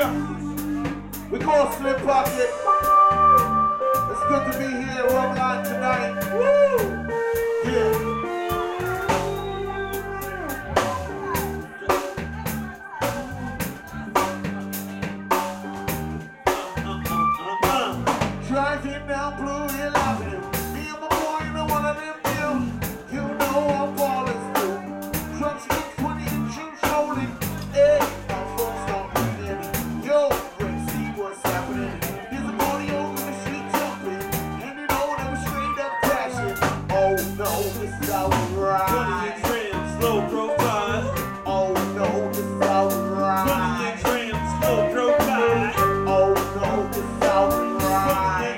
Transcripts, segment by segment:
We call Slim Pocket. It's good to be here at Rumline tonight. Woo! Yeah. Driving down Blue Hill Avenue, me and my boy in one of them deals. You know I'm falling through. Trucks with 20 inches rolling. Hey, my folks don't be near me. Yo, let's see what's happening. There's a body over the street jumping, and you know that was straight up crashing. Oh no, this is how we ride. 20 trams, slow profile. Oh no, this is how we ride. 20 trams, slow profile. Oh no, this is how we ride.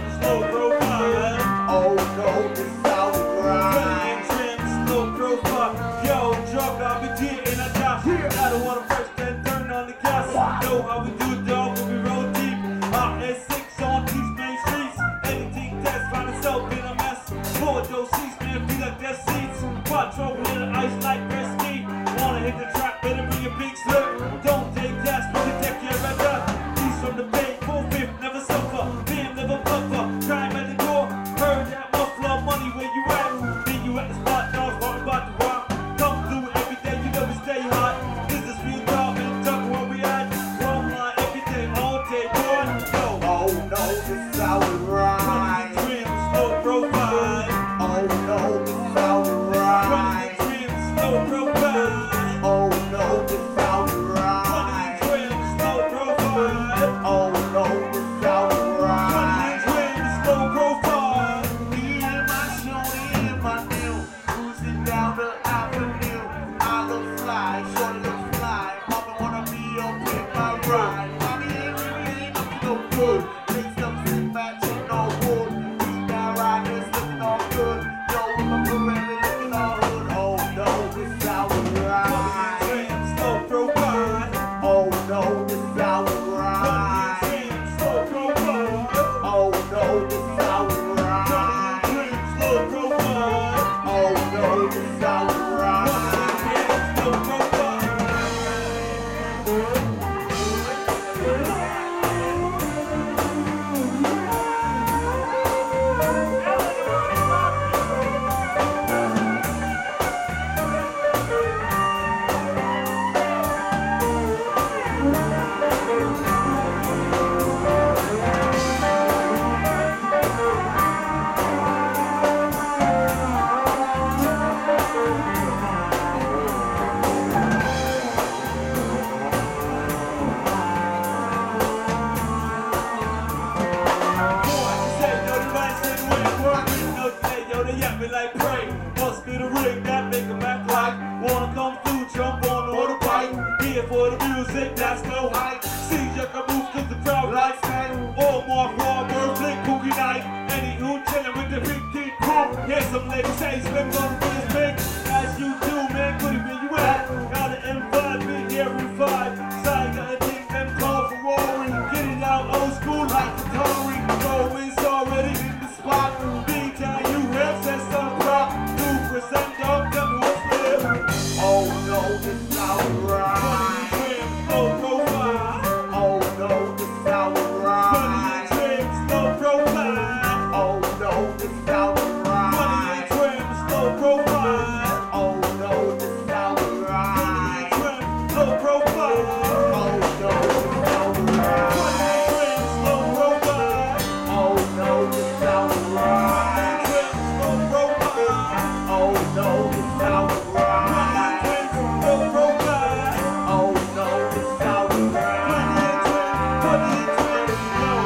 Oh no, this is how we ride. Slow profile. Yo, drug, I'll be getting a job. I don't want to first then turn on the gas. Know how we do, dog, when we roll deep. RS6 on these main streets. Anything that's find itself in a mess. Four those seats, man, feel like their seats. Quattro in the ice like Resky. Wanna hit the track, better bring a big slip. Don't take gas, but protect your weather. These from the bay, 4-5, never suffer. Damn, never buffer. Crime at the door. Heard that muffler, money where you at? Meet you at the spot, dogs walking about the rock. Come through every day, you know we stay hot. This is real talk and talk where we at. Rumline every day, all day, boy. Go. Oh no, this is how we ride. 20 trims, slow profile. Oh no, this is how we ride. 20 trims, slow profile. Oh no, this is how we ride. 20 trims, slow profile. Oh no, this is how we ride. 20 trims, slow profile. Me and my shorty and my new cruising down the avenue. I look fly, shorty look fly. Mama wanna be up in my ride. Mommy ain't really looking no good. Fixed up sitting back in no wood. We now riders looking all good. Yo, with my Pirelli looking all hood. Oh no, this is how we 20 ride. trims, slow profile. Oh no, this is how we 20 ride. trims, slow profile. Oh no, this is how we ride. 20 trims, slow profile. Oh no, this is how we ride. Slow profile. Like prey, must be the rig that make them act like wanna come through, jump on the motorbike. Here for the music, that's no hype. See you can move cause the crowd likes that. All more raw birthday cookie night. Any who chillin' with the big kid crew. Here's some ladies say slim on the this big. As you do, man, good where you at. Got an M5, big here in 5. Side got a thing, them call for roaring. Get it out old school like the Tory. Always already in the spot. Big time you have said some rock. 2% off, tell me what's real. Oh no, this is how we ride. 20 trims, low profile. Oh no, this is how we 20 ride. trims, low profile. Oh no, this is how we 20 ride. trims, low profile. Oh no, this is how we 20 ride. trims, low profile. Oh no, this is how we 20 ride. trims, low profile. Oh no, this is how we 20 ride. trims, low profile. Oh no, this is how we 20 ride. trims, low profile. Oh no, this is how we 20 ride. trims, 20 trims, low.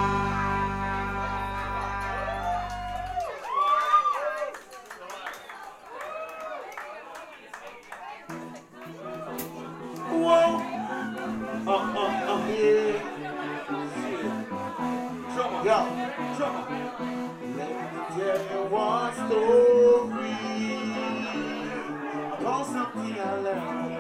Whoa. Yeah. Drummer, Yo, drummer. let me tell you one story about something I learned.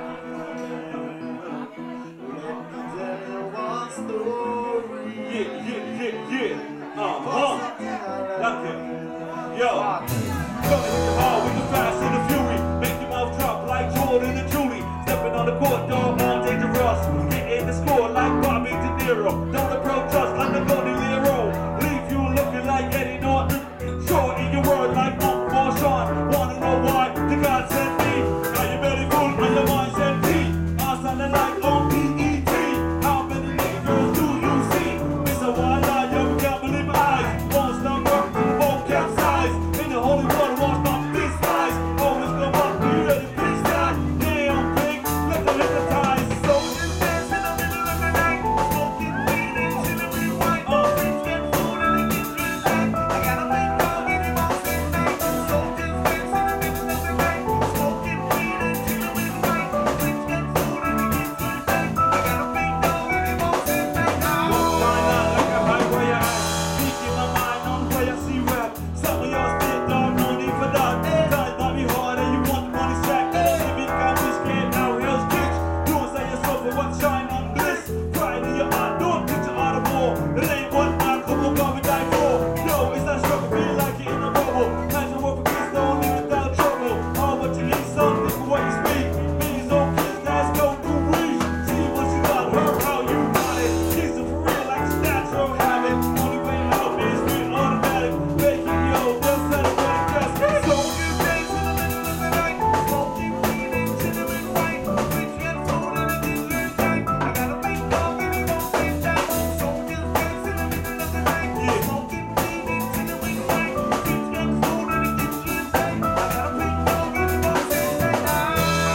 Let me tell you one story Yeah. about something I Like learned. it. Yo. Coming in hard with the fast and the fury. Make your mouth drop like Jordan and Julie. Stepping on the court, dog, on dangerous. Getting hitting the score like Bobby De Niro. Don't approach us like the Golden Lero. Leave you looking like Eddie Norton. Short in your word like Uncle Sean. Wanna know why the God sent me? Are you ready full on your mind's empty? I'm sounding like on PET. How many niggas do you see? It's a wild eye, yo, we can't believe my eyes. Won't stop working, won't capsize. In the holy water, won't stop these lies. Always go up, be ready, please die. Damn big, let the liquor ties. Soldiers dance in the middle of the night, smoking weed and chilling with white. Friends get food and they get good night. I got a big dog and he wants it night. Soldiers dance in the middle of the night, smoking weed and chilling with white. Friends get food and they get good night. I got a big dog and he wants it night. What's going on like a high where you at? Speaking my mind on where you see rap. Some of y'all spit dog, no need for that. Times might be hard and you want the money stack. Living can't be scared now, hell's kicks. Don't say yourself for what shine on bliss. Pride in your heart, don't picture out of war. It ain't what I couple God we die for. Yo, it's that struggle, feel like you're in a bubble. Times you work for kids, don't live without trouble. All what you need, son, think of what you speak. Millions old kids, that's go through reach. See what you got, heard how you got it. Kids are for real like it's natural habit. Only way out is with automatic. Making yo, just celebrate just. Soldiers dance in the middle of the night, smoking weed and chilling with white. Friends get food and they get good night. I got a big dog and he won't sit down. Soldiers dance in the middle of the night, smoking weed and chilling with white. Friends get food and they get good night. I got a big dog and he won't sit down.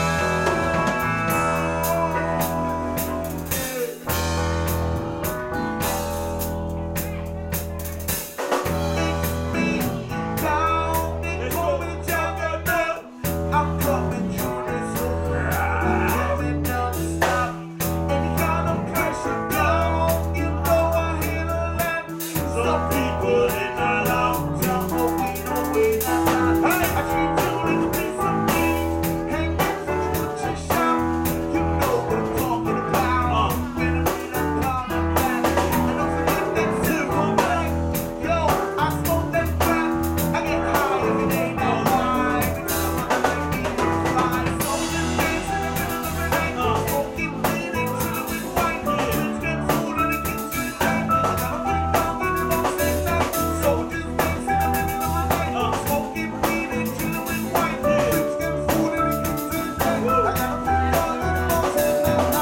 I'm coming through this hood, living non-stop. Any kind of pressure down, you know I handle that. Some people in our lockdown, but we know we not. I treat you like a piece of meat, hanging from the butcher shop. You know what I'm talking about. When I'm in a pound of that, and don't forget that silver black. Yo, I smoke that crap. I get high every day now. Why? Because I'm not like me. Fly soldiers dance in the middle of the night, smoking weed and chilling with white. Friends get food and it gets good night. I got a big dog and it won't say night. Soldiers dance in the middle of the night, smoking weed and chilling with white. Friends get food and it gets good night. I got a big dog and it won't say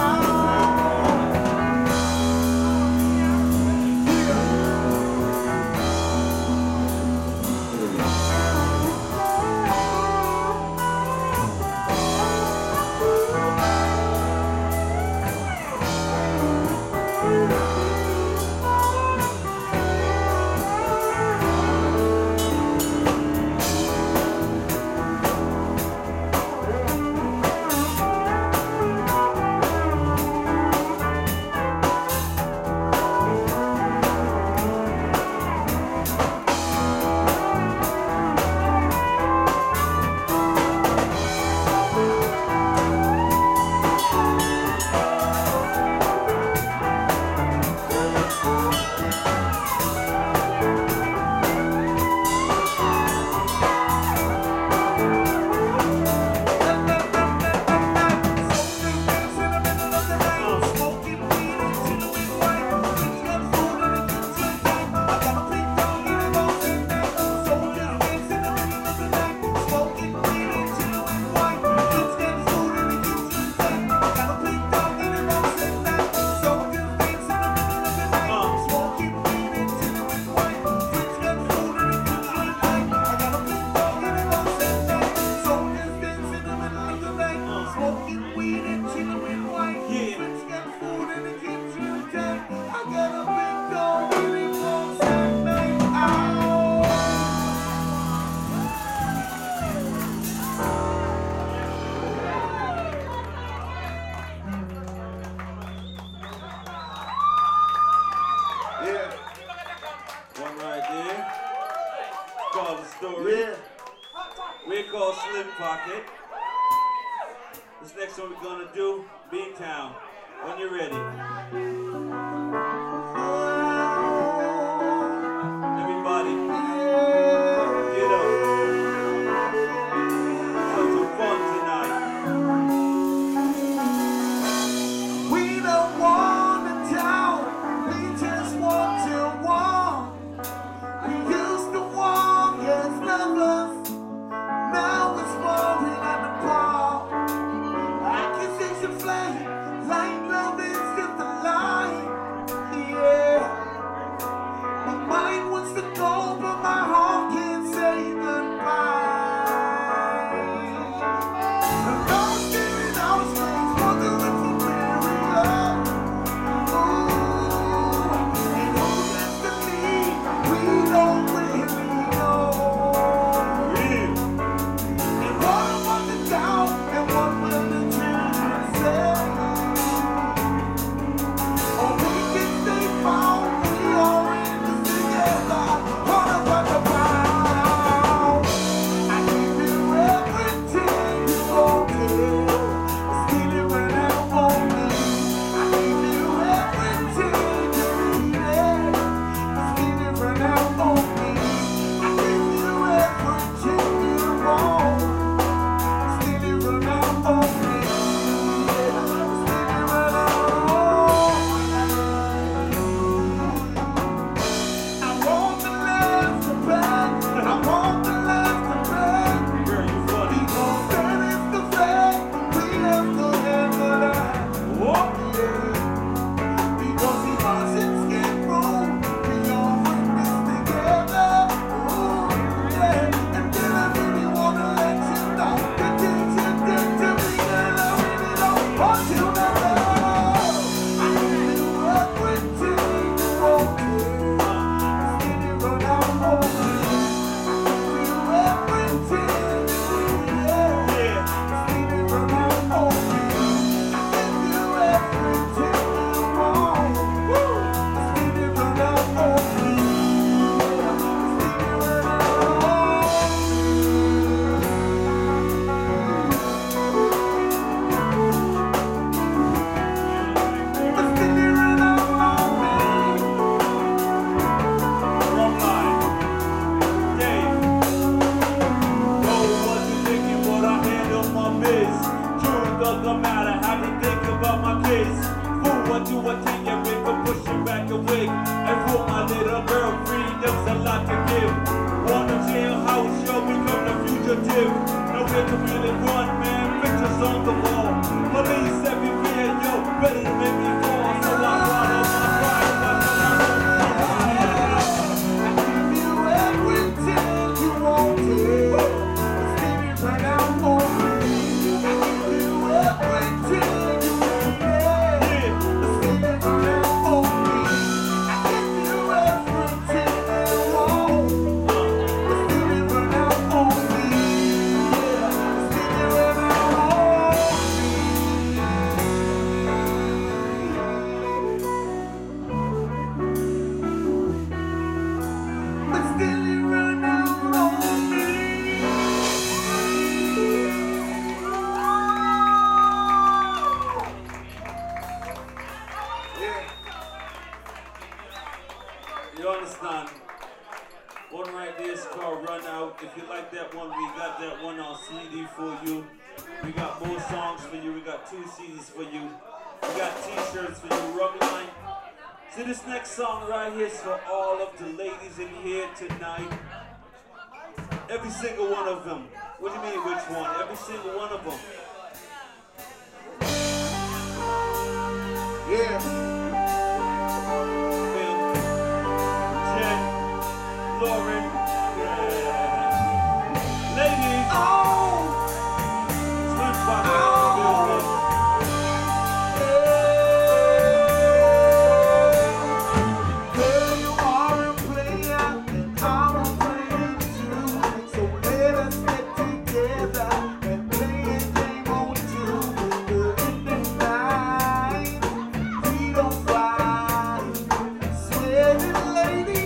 Called The Story. Yeah. We're called Slim Pocket. This next one we're gonna do, B-Town. When you're ready. Everybody, get up. Have some fun tonight. We don't want I do what can you make for pushing back away. And for my little girl, freedom's a lot to give. Want a jailhouse, yo, become the fugitive. Nowhere to really run, man, pictures on the wall. Police everywhere, yo, ready to make me fall. So I follow my pride, you understand? One right there is called Run Out. If you like that one, we got that one on CD for you. We got more songs for you. We got 2 CDs for you. We got t-shirts for you. Rub line. So this next song right here is for all of the ladies in here tonight. Every single one of them. What do you mean which one? Every single one of them. Yeah. Lauren, ladies, Slim Spot, girl, you are a player and I'm a player too. So let us get together and play a game on 2. In the night, we don't fight. Sweating lady.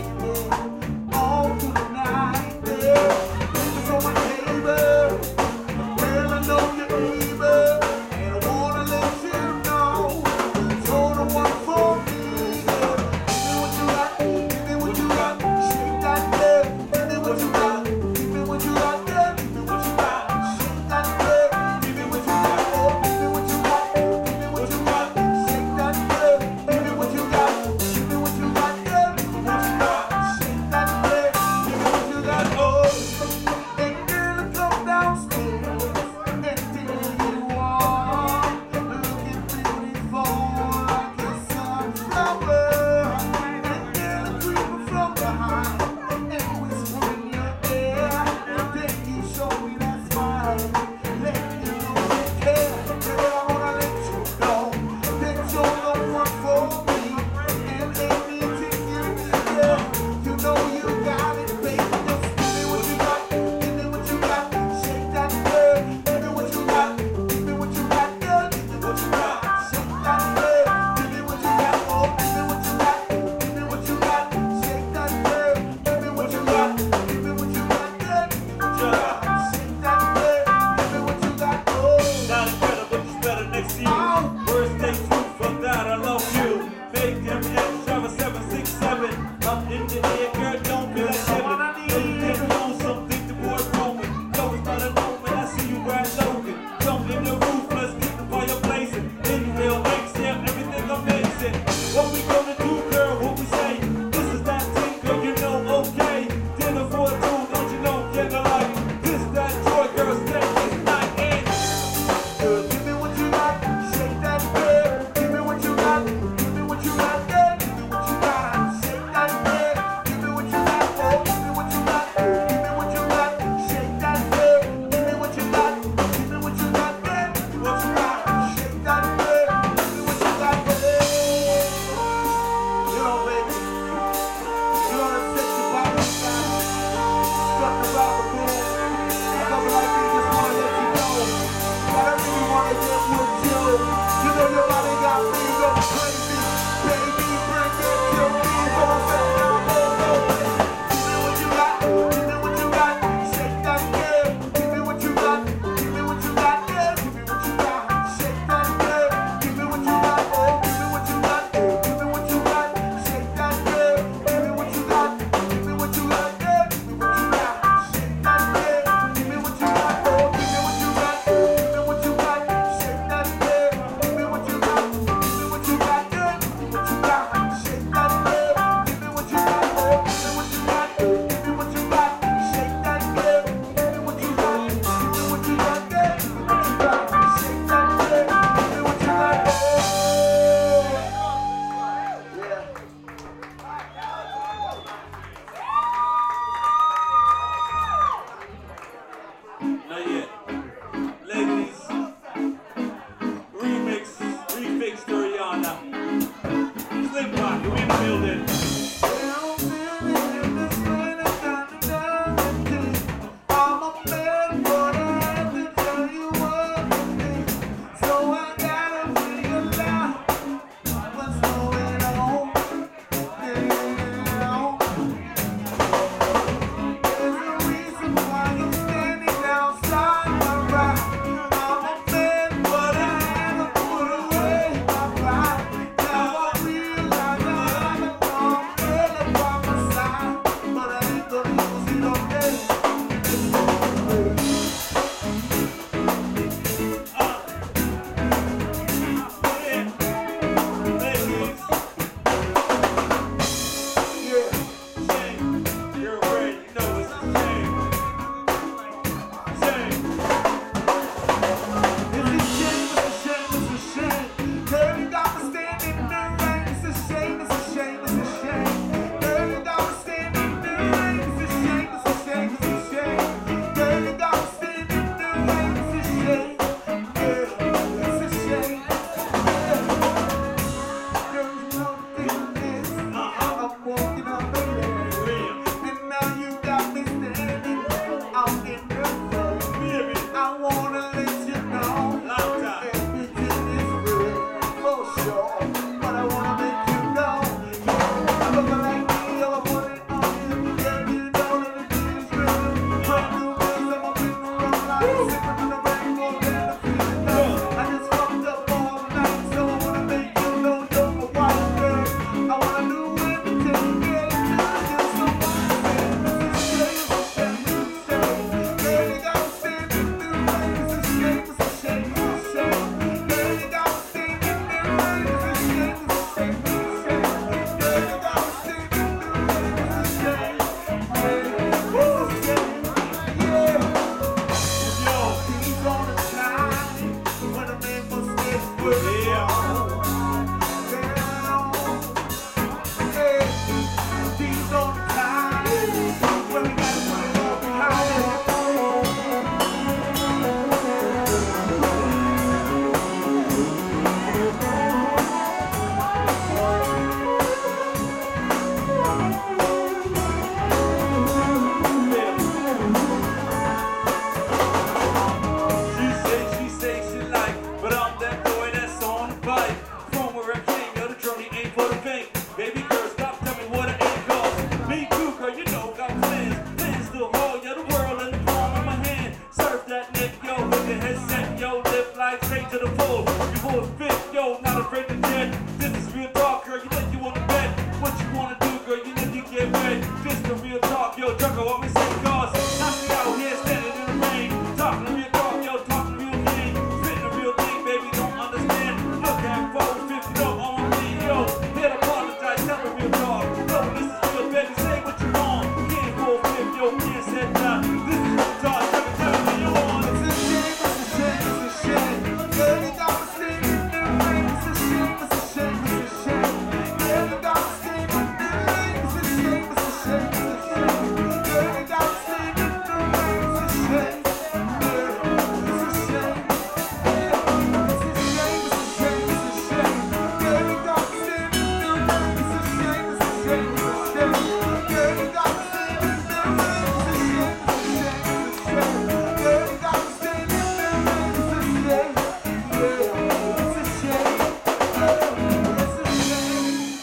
afraid to jet. This is real talk, girl, you think you wanna bet. What you wanna do, girl, you know you get wet. This the real talk, yo, Jungle, what we say, cause I see out here standing in the rain. Talking the real talk, yo, talking the real game. Spitting the real thing, baby, don't understand. Look at 450, no, on me, yo. Here to apologize, tell the real talk. Yo, this is real, baby, say what you want. Can't go flip, yo, can't set down. This is real talk, tell me you want. It's a shame, it's a shame, it's a shame. Girl, you got me standing in the rain. It's a shame, it's a shame, it's a shame. Girl, you got me standing in the rain. It's a shame, it's a shame, it's a shame. Girl, you got me standing in the rain. It's a shame, girl, it's a shame. It's a shame, it's a shame, it's a shame. Girl, you got me standing in the rain. It's a shame, it's a shame, it's a shame. Girl, you got me standing in the rain. It's a shame, it's a shame, it's a shame. Girl, you got me standing in the rain. It's a shame, yeah, it's a shame, yeah, it's a shame.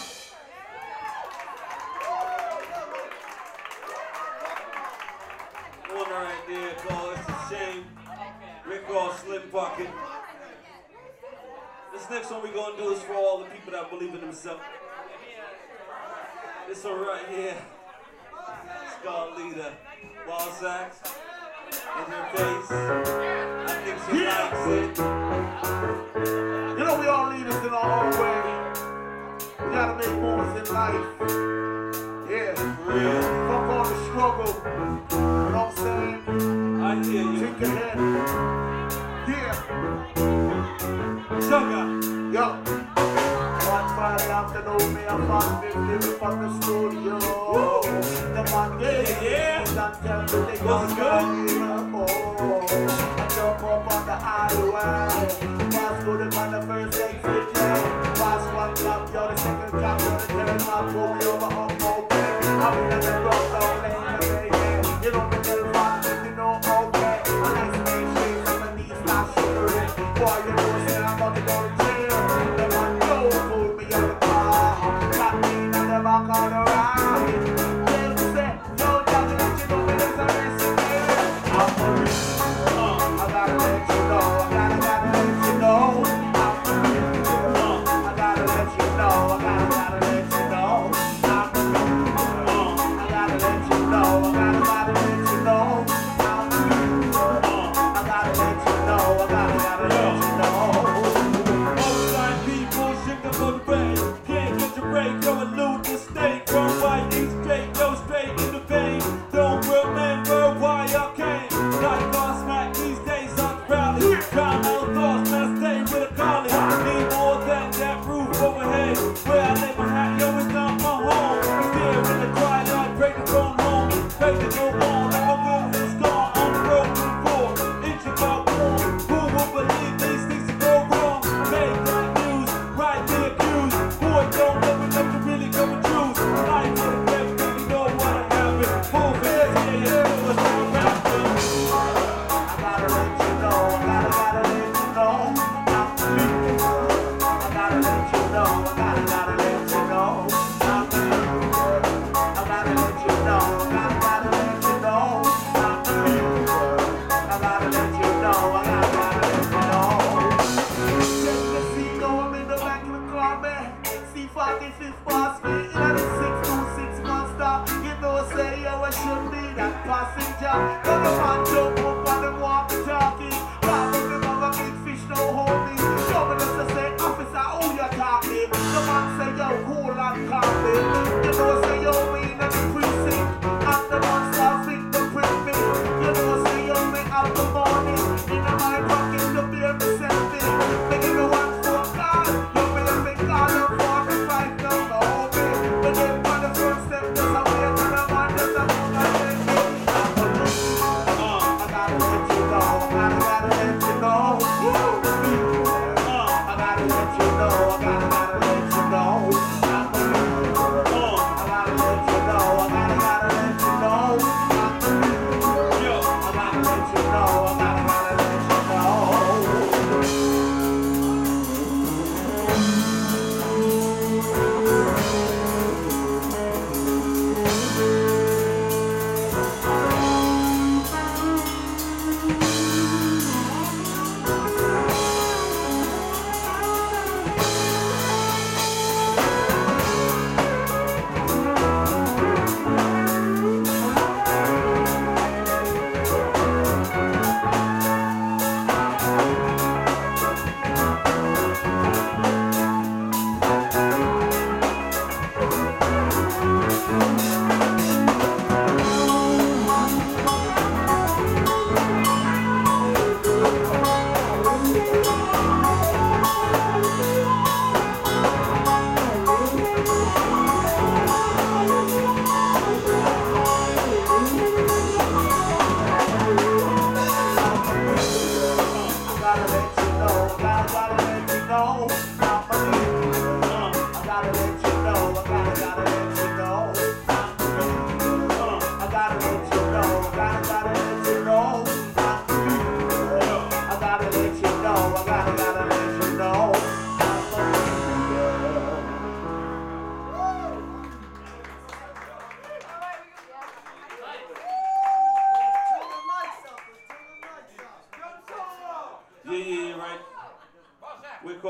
One right there called It's a Shame. Rick Ross, Slim Pocket. This next one we're gonna do is for all the people that believe in themselves. This one right here. It's called Leader. Wild Sax. In her face. I think she likes it. You know we all leaders in our own way. We gotta make moves in life. Yeah. For real. Fuck all the struggle. You know what I'm saying? I hear you. Think ahead. Yeah. Sugar. Yo. One Friday afternoon, me and Martin living from the studio. The man Yeah. and tell me they What's gonna get I jump up on the highway. Pass through the man the first exit, yeah. Pass one clock, yo, the second clock, yo, the third clock, pull me over, up, okay. I'm in the rock down lane, yeah. You know me tell fast, you know, okay. I like to make shades on my knees, start shivering. Boy, you know, say I'm about to go to jail. The man don't pull me out the car. Got me in the back of the ride. Tell me, say, yo, Jackie, let you know me there's a recipe. I'm for real. I gotta let you know, I gotta let you know. I'm for real. I gotta let you know, I gotta let you know. I'm for real. I gotta let you know, I gotta let you know. I'm for real. I gotta let you know, I gotta let you know. Outside people, shake the boat away. Can't get your break, go and loot the state. Run white, eat straight, go straight in the vein. Don't remember why I came. Like on smack these days on the rally. Crown out thoughts, man, stay with a collie. Need more than that roof overhead. Where I lay my hat, yo, it's not my home. Stare in the twilight, break the phone home. Break the go on, like my will is gone. On the road to the floor, inch about warm. Who will believe these things to go wrong? Make that news, right the accused. Boy, don't never know to really go and choose. Life for the devil, you know what I have it. Full fans, yeah, it was all rapping. I gotta let you know, I gotta let you know. I'm for real. I gotta let you know, I gotta let you know. I'm for real. I gotta let you know, I gotta let you know. I'm for real. I gotta let you know, I gotta let you know. Check the scene, I'm in the back of the car, man. C45 past me, in the 626 monster. You know, say, yo, I should be that passenger. But the man jump up and them walkie-talkie. Can't remember big fish, no homie. Show me just to say, officer, who you talking? The man say, yo, cool and calming. You know, say, yo, me in the precinct. And the man starts fingerprint me. You know, say, yo, me out the morning. In my pocket, to be a selfie. Making the one phone call. You me a big call of 45 number, homie. But then on the first step, just a wait and the man just a come and take me. I'm for real.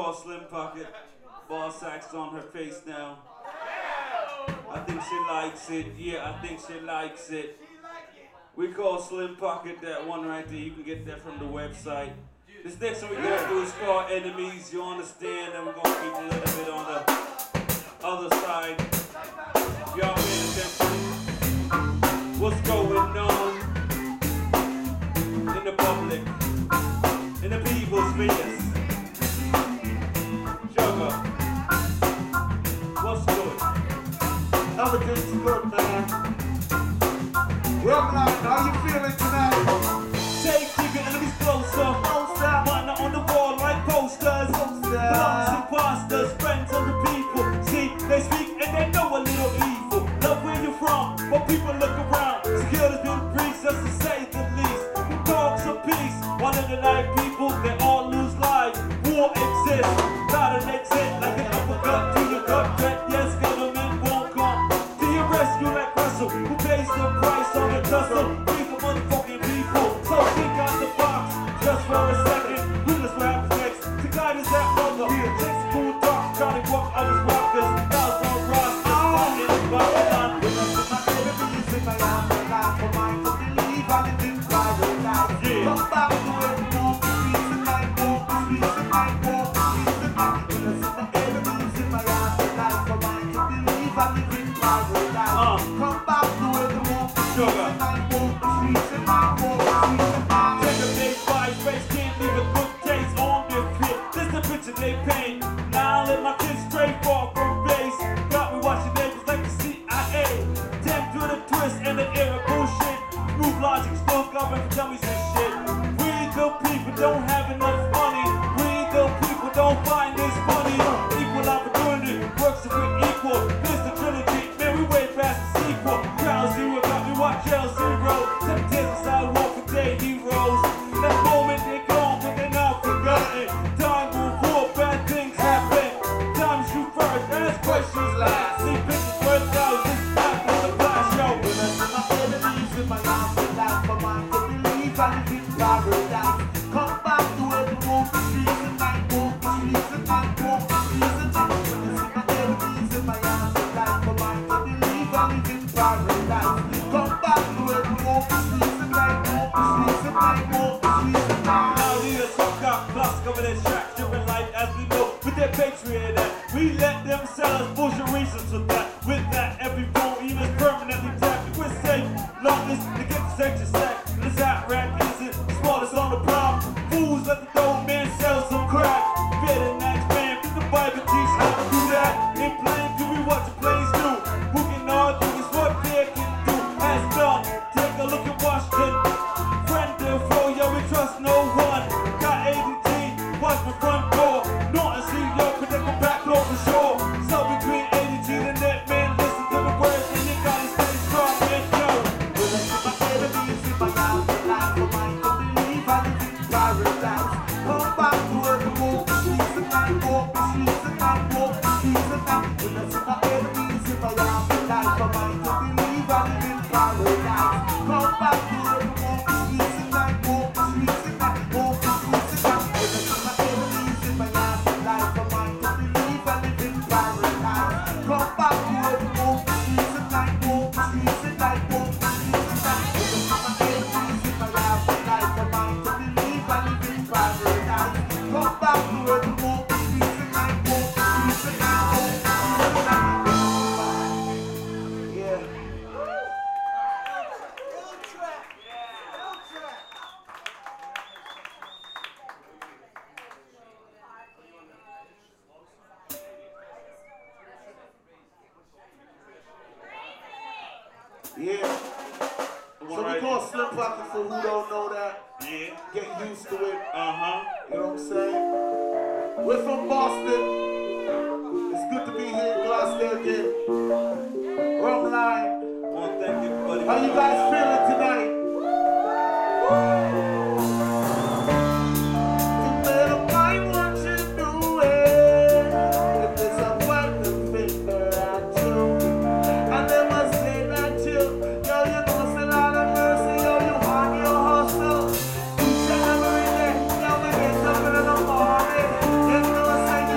call Slim Pocket. Ball sack's on her face now. I think she likes it. Yeah, I think she likes it. We call Slim Pocket that one right there. You can get that from the website. This next one we're gonna do is called Enemies. You understand? And we're gonna keep a little bit on the other side. Y'all paying attention? What's going on in the public? In the people's face? Sugar, what's good? Everything's good, man. Well, man, how you feeling tonight? Take keeping enemies closer. Partner on the wall like posters. Blocks imposters, friends of the people. See, they speak and they know a little evil. Love where you're from, but people look around. Security's been breached, just to say the least. Talks of peace, while in the night people, they all lose lives. War exists, not an exit, like an uppercut to your gut. Threat, yes, government won't come to your rescue like Russell, who pays the price on the tussle. Free the motherfucking people, so think out the box, just for a second. Witness what happens next, to guide us that brother. Takes a cool talk, trying to walk on his rockers. Now it's on rock, in Babylon. My enemies in my afterlife, for mine to believe I live in paradise. Come back to where we walk the streets and I walk the streets and I walk the streets and I. My enemies in my afterlife, for mine to believe I live in paradise. Come back to where we walk the streets and I walk the streets and I walk the streets and I. Take a big bite, face can't leave a good taste on their pit. This the picture they paint. Now let my kids stray far from base. Got me watching neighbors like the CIA. Damn through the twist and the era bullshit. Move logic, still government for dummies and shit. We the people don't have enough money. We the people don't find this funny. Equal opportunity, works if we're equal. This the trilogy, man, we way past the sequel. Ground zero got me watch L0. 7 days inside walk for day heroes. That moment they gone, but they're not forgotten. Time will war, bad things happen. Time shoot first, ask questions last. See pictures worth out, this is back on the flash show. My enemies in my afterlife, for mine to believe I live in paradise. Come back to where we walk the streets and I walk the streets and I walk the streets and I. My enemies in my afterlife, for mine to believe I live in paradise. Come back to where we walk the streets and I walk the streets and I walk the streets and I. Now these are some got plus cover their tracks, different life as we know. With their patriot act, we let them sell us bullshit reasons for that. With that, every phone even is permanently tapped. We're safe, long as they get the section sack. This hot rack isn't the smallest on the problem. Fools let the dope man sell some crack. Fear the next man, did the Bible teach how to do that? In plain view, we watch the plays do. Who can argue is what they can do. As done, take a look at Washington. Friend their flow, yo, we trust no one. Got ADT, watch my front door. Norton see yo, protect my back door for sure. So between ADT and that man, listen to the words and you gotta stay strong and go. My enemies in my afterlife, for mine to believe I live in paradise. Come back to where we walk the streets and I walk the streets and I walk the streets and I. My enemies in my afterlife, for mine to believe I live in paradise. Come back to where we walk the streets and I walk the streets and I walk the streets and I. My enemies in my afterlife, for mine to believe I live in paradise. Come back to where we walk the streets and I walk the streets and I walk the streets and I. My enemies in my afterlife, for mine to believe I live in paradise. Come back to where we walk the streets and I walk the streets and I walk the streets and I. Yeah. Yeah. So we call Slim Pocket for who don't know that. Yeah. Get used to it. Uh-huh. You know what I'm saying? We're from Boston. It's good to be here in Gloucester again. Wrong line. Well, thank you, buddy. How you guys feeling tonight? You better mind what you're doing. If there's a one finger at you, I never say that you. Yo, you know it's a lot of mercy. Yo, you on your hustle. Each and every day, yo, we get up in the morning. You know it's like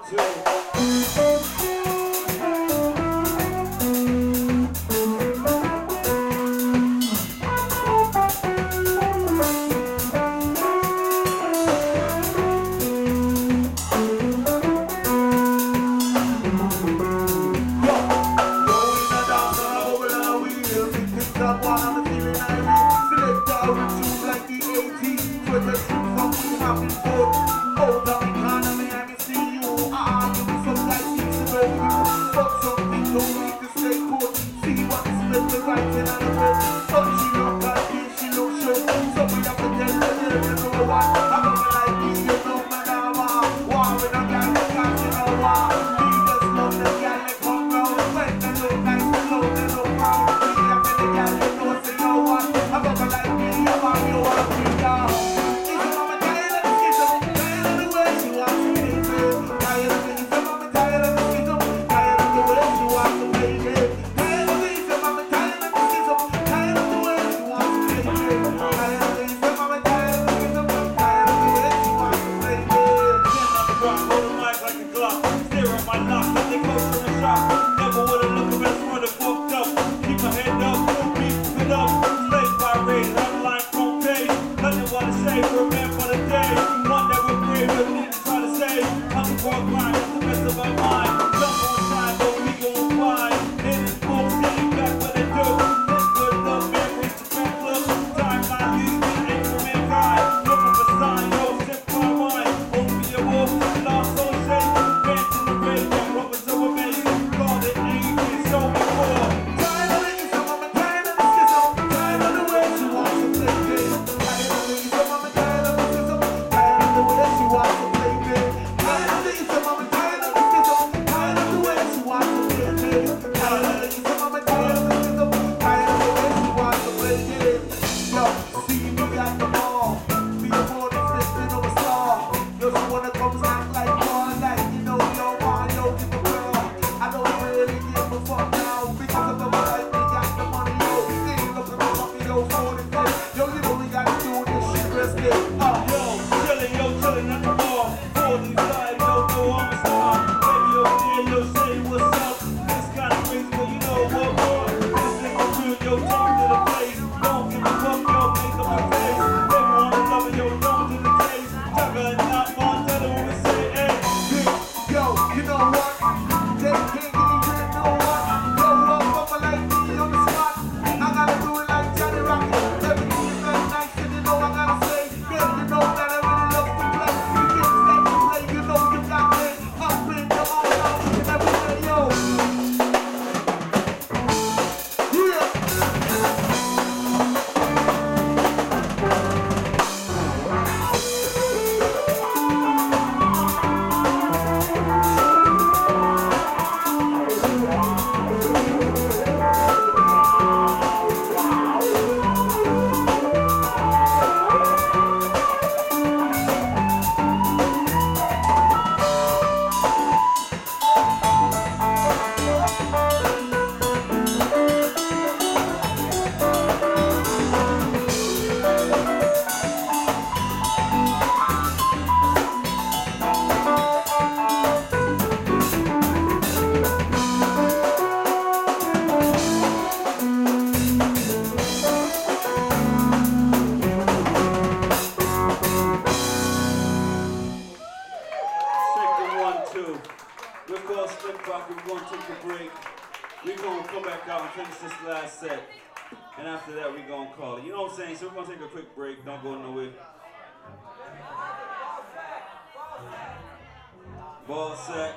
Ball set.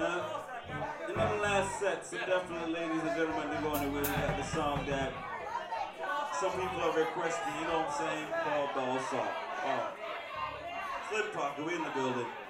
In the last set, so definitely, ladies and gentlemen, they're going to really have the song that some people are requesting, you know what I'm saying, called Ball Sack. Slim Parker, we in the building.